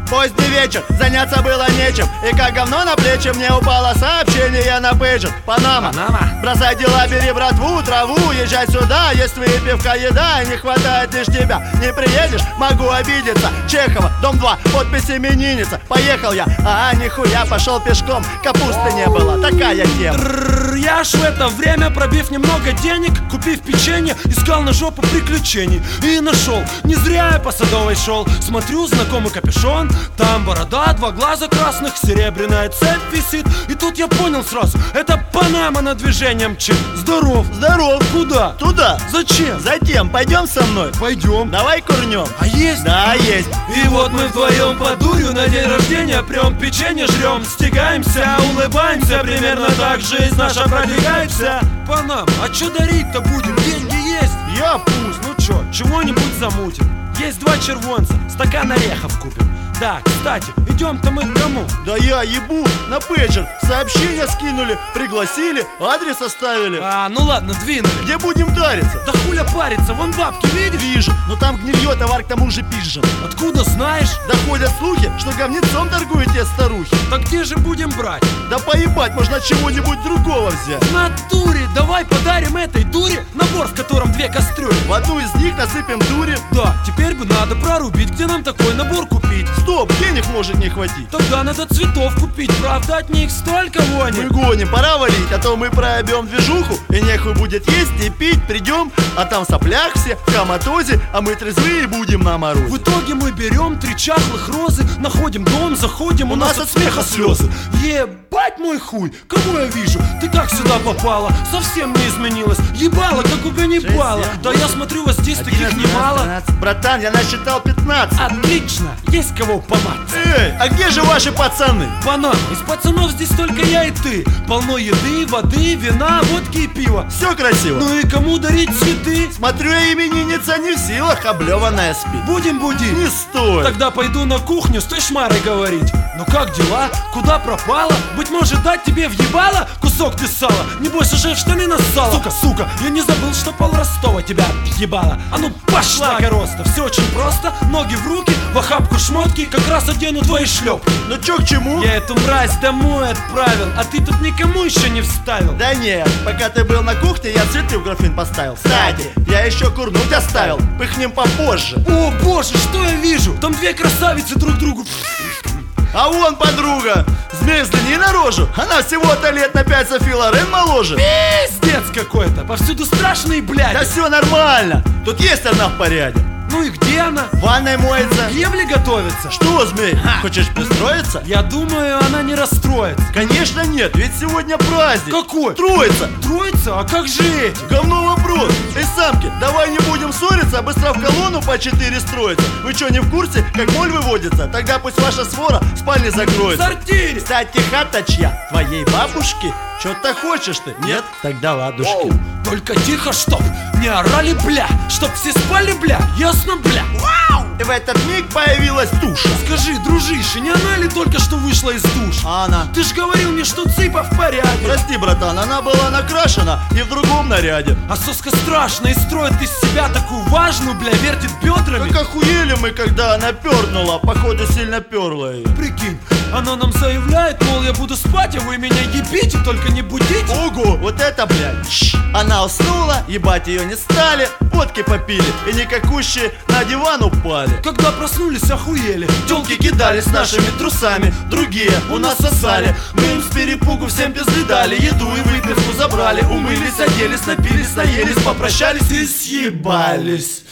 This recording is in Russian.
Поздний вечер, заняться было нечем. И как говно на плечи мне упало сообщение на пейджер. Панама, бросай дела, бери братву, траву, езжай сюда. Есть выпивка, еда, и не хватает лишь тебя. Не приедешь, могу обидеться. Чехова, дом 2, подпись именинница. Поехал я, нихуя, пошел пешком. Капусты не было, такая тема. Я ж в это время, пробив немного денег, купив печенье, искал на жопу приключений. И нашел, не зря я по Садовой шел. Смотрю, знакомый капюшон, там борода, 2 глаза красных, серебряная цепь висит. И тут я понял сразу, это Панама на движение мчит. Здоров. Здоров. Куда? Туда. Зачем? Затем, пойдем со мной. Пойдем. Давай курнем. А есть? Да, есть. И вот мы вдвоем по дурью на день рождения прям печенье жрем, стягаемся, улыбаемся. Примерно так жизнь наша продвигается. Панам, а чё дарить-то будем? Деньги есть? Я пусть. Ну чё, чего-нибудь замутим. Есть 2 червонца, стакан орехов купим. Да, кстати, идем-то мы к кому? Да я ебу, на пейджер сообщения скинули, пригласили, адрес оставили. Ну ладно, двинули. Где будем дариться? Да хуля париться, вон бабки, видишь? Вижу, но там гнилье, товар к тому же пизжен. Откуда знаешь? Доходят слухи, что говнецом торгуете старухи. Так где же будем брать? Да поебать, можно чего-нибудь другого взять. В натуре, давай подарим этой дуре набор, в котором 2 кастрюли. В одну из них насыпем дури. Да, теперь бы надо прорубить, где нам такой набор купить. Стоп, денег может не хватить. Тогда надо цветов купить, правда от них столько вони. Мы гоним, пора валить, а то мы проебем движуху. И нехуй будет есть и пить, придем, а там в соплях все, в коматозе, а мы трезвые будем на морозе. В итоге мы берем 3 чахлых розы, находим дом, заходим, у нас от смеха слезы. Ебать мой хуй, кого я вижу? Ты как сюда попала? Совсем не изменилась, ебала, как у Ганнибала. Да я смотрю, вас здесь таких немало. 13. Братан, я насчитал 15. Отлично, есть кого поматься. Эй, а где же ваши пацаны? Банан, из пацанов здесь только я и ты. Полно еды, воды, вина, водки и пива. Все красиво. Ну и кому дарить цветы? Смотрю, именинница не в силах, облеванная спит. Будем будить? Не стоит. Тогда пойду на кухню с той шмарой говорить. Ну как дела? Куда пропала? Быть может дать тебе въебало кусок ты сала? Небось уже в штаны нассала. Сука, я не забыл, что пол Ростова тебя въебала. А ну пошла, короста. Все очень просто, ноги в руки, в охапку шмотки, как раз одену твои шлепки. Ну чё к чему? Я эту мразь домой отправил, а ты тут никому еще не вставил. Да нет, пока ты был на кухне, я цветы в графин поставил. Кстати, я еще курнуть оставил, пыхнем попозже. О боже, что я вижу? Там 2 красавицы друг другу. А вон подруга, змей взгляни на рожу. Она всего-то лет на 5 Софи Лорен моложе. Пиздец какой-то, повсюду страшный, блядь. Да все нормально, тут есть одна в порядке. Ну и где она? В ванной моется. К Евле готовится. Что, змей, хочешь пристроиться? Я думаю, она не расстроится. Конечно нет, ведь сегодня праздник. Какой? Троица. Троица? А как же эти? Говно вопрос. Эй, самки, давай не будем ссориться, быстро в колонну по 4 строиться. Вы что, не в курсе, как моль выводится? Тогда пусть ваша свора в спальне В закроется. сортире. Кстати, хата чья? Твоей бабушки? Чё-то хочешь ты? Нет? Тогда ладушки. Оу, только тихо, чтоб не орали, бля. Чтоб все спали, бля. Ясно, бля. Вау! И в этот миг появилась туша. Скажи, дружище, не она ли только что вышла из душа? А она? Ты ж говорил мне, что цыпа в порядке. Прости, братан, она была накрашена и в другом наряде. А соска страшная и строит из себя такую важную, бля, вертит бедрами. Как охуели мы, когда она пернула. Походу сильно перла ее. Прикинь, она нам заявляет, мол, я буду спать, а вы меня ебите, только не будите. Ого, вот это, блядь. Она уснула, ебать ее не стали. Водки попили и никакущие на диван упали. Когда проснулись, охуели. Тёлки кидались нашими трусами, другие у нас сосали. Мы им с перепугу всем пизды дали, еду и выпивку забрали. Умылись, оделись, напились, наелись, попрощались и съебались.